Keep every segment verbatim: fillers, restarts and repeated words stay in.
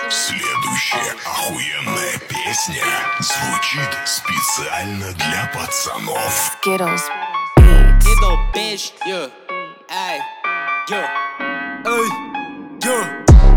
Следующая охуенная песня звучит специально для пацанов. Skittles Beats. Skittles, bitch, yeah. Эй, yeah. Эй, yeah.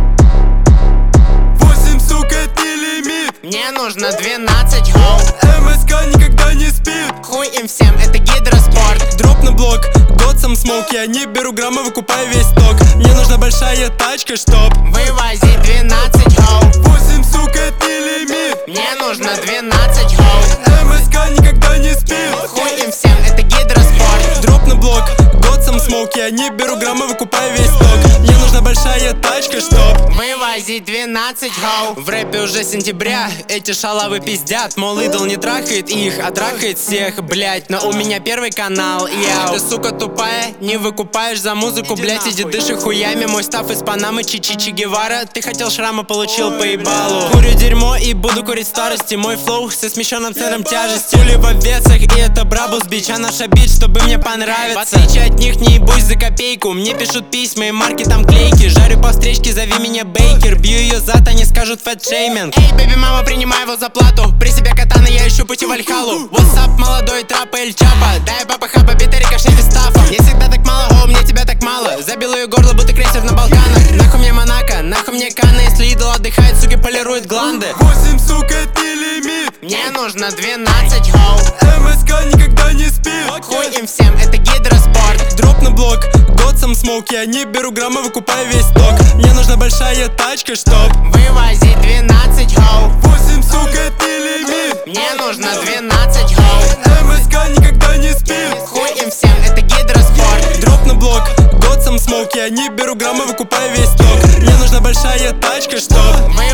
Восемь, сука, это не лимит. Мне нужно двенадцать, хоу. МСК никогда не спит. Хуй им всем, это гидроспорт. Дроп на блок, год сам смоук. Я не беру грамма, выкупаю весь ток. Мне нужна большая тачка, чтоб вывозить двенадцать, хоу. Восемь, сука, это не лимит. Мне нужно двенадцать, хоу. МСК никогда не спит. Хуй им всем, это гидроспорт. Дроп на блок, год сам смоук. Я не беру грамма, выкупаю весь ток. Мне нужна большая тачка, чтоб вывозить двенадцать, хоу. В рэпе уже сентября, эти шалавы пиздят. Мол, идол не трахает их, а трахает всех, блять. Но у меня первый канал, яу. Ты, сука, тупая, не выкупаешь за музыку, блять. Иди дыши хуями, мой став из Панамы, Чичи Че Гевара. Ты хотел шрама, получил по ебалу. Курю дерьмо и буду курить старости. Мой флоу со смещенным центром тяжести. Пули в обвесах, и это брабус бич. А наша бич, чтобы мне понравиться. В отличие от них, не ебусь за копейку. Мне пишут письма и марки там клейки. Жарю по встречке, зови меня Бейкер. Бью ее зад, они скажут фэтшейминг. Эй, бэби, мама, принимай его за плату. При себе катана, я ищу пути в Альхалу. What's up, молодой трап Эль Чапа. Дай папа хаба, бита, рикошет из стафа. Мне всегда так мало, о, мне тебя так мало. Забил ее горло, будто крейсер на Балканах. Нахуй мне Монако, нахуй мне Канны. Если идол отдыхает, суки, полирует гланды. Восемь, сука, это не лимит. Мне нужно двенадцать, хоу. МСК никогда не спит. Хуй им всем, это гидроспорт. Дроп на блок, год сам смоук. Я не беру грамма, выкупаю весь ток. Мне нужна большая тачка, чтоб вывозить двенадцать, хоу. Восемь, сука, это не лимит. Мне нужно двенадцать, хоу. МСК никогда не спит. Хуй им всем, это гидроспорт. Дроп на блок, год сам смоук. Я не беру грамма, выкупаю весь ток. Мне нужна большая тачка, чтоб